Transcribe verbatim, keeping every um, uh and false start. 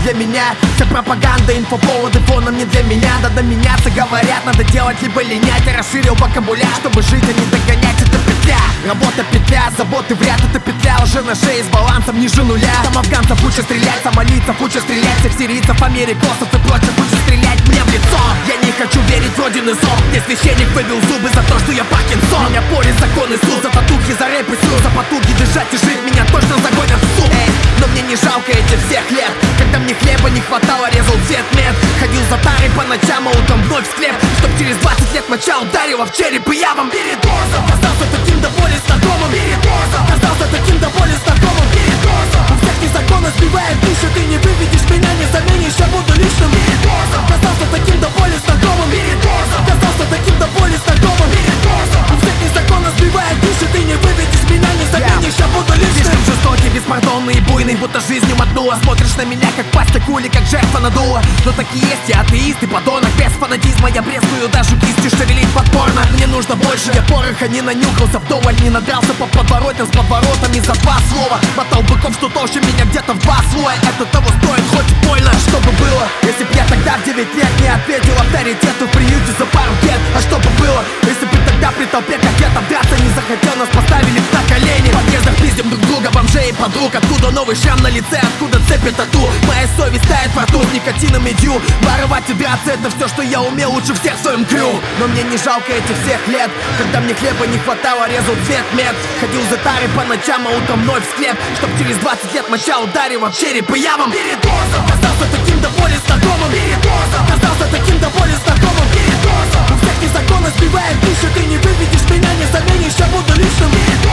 для меня. Вся пропаганда, инфоповоды фоном не для меня. Надо меняться, говорят, надо делать либо линять. Я расширил вокабуляр, чтобы жить, а не догонять. Это петля, работа петля, заботы в ряд. Это петля уже на шее с балансом ниже нуля. Там афганцев учат стрелять, сомалийцев учат стрелять, всех сирийцев, америкосов и прочих учат стрелять мне в лицо. Я не хочу верить в родины зов, где священник выбил зубы за то, что я Паркинсон. Меня порит закон Иисус, за татухи, за рэп и слезы, за потуги дышать и жить. Меня точно загонят в суд. Эй, но мне не жалко этих всех лет, когда мне хлеба не хватало, резал цвет мед. Ходил за тарой по ночам, а утром вновь в склеп, чтоб через двадцать лет моча ударила в череп. И я вам перед босом казался таким до боли знакомым. Перед босом казался таким до боли знакомым. Перед босом у всех незаконно сбивает пищу. Ты не выведешь меня, не заменишь, я буду личным. Перед босом казался таким до боли знакомым. Перед босом казался таким до боли знакомым. Перед босом у всех незаконно сбивает пищу. Ты не выведешь меня, не заменишь, я буду личным. Слишком жестокий, беспардонный и буйный, будто жизнью мотнула. Смотришь на меня как пастик ули, как жертва надула. Но так и есть, я атеист и подонок. Без фанатизма я брезгую даже кистью шевелить подпорно. Мне нужно больше, я пороха не нанюхался вдоволь, не надрался по подворотням с подворотами за два слова. Мотал быков, что толще меня где-то в два слоя. Это того стоит, хоть и больно. Что бы было, если б я тогда в девять лет не ответил авторитету в приюте за пару лет? А что бы было, если бы тогда при толпе кадетов драться не захотел, нас поставили на колени? В подъездах пиздим друг друга, бомжей и подруг. Откуда новый шрам на лице, откуда цепи тату? Моя совесть тает во рту с никотином и дью. Воровать и драться, это все, что я умел лучше всех в своем крю. Но мне не жалко этих всех лет, когда мне хлеба не хватало, резал цвет мед. Ходил за тарой по ночам, а утром вновь в склеп, чтоб через двадцать лет моча ударила в череп. И я вам перед боссом казался таким до боли знакомым. Перед боссом казался таким до боли знакомым. Перед боссом у всех незаконно сбивает пищу. Ты не выведешь меня, не заменишь, я буду личным. Перед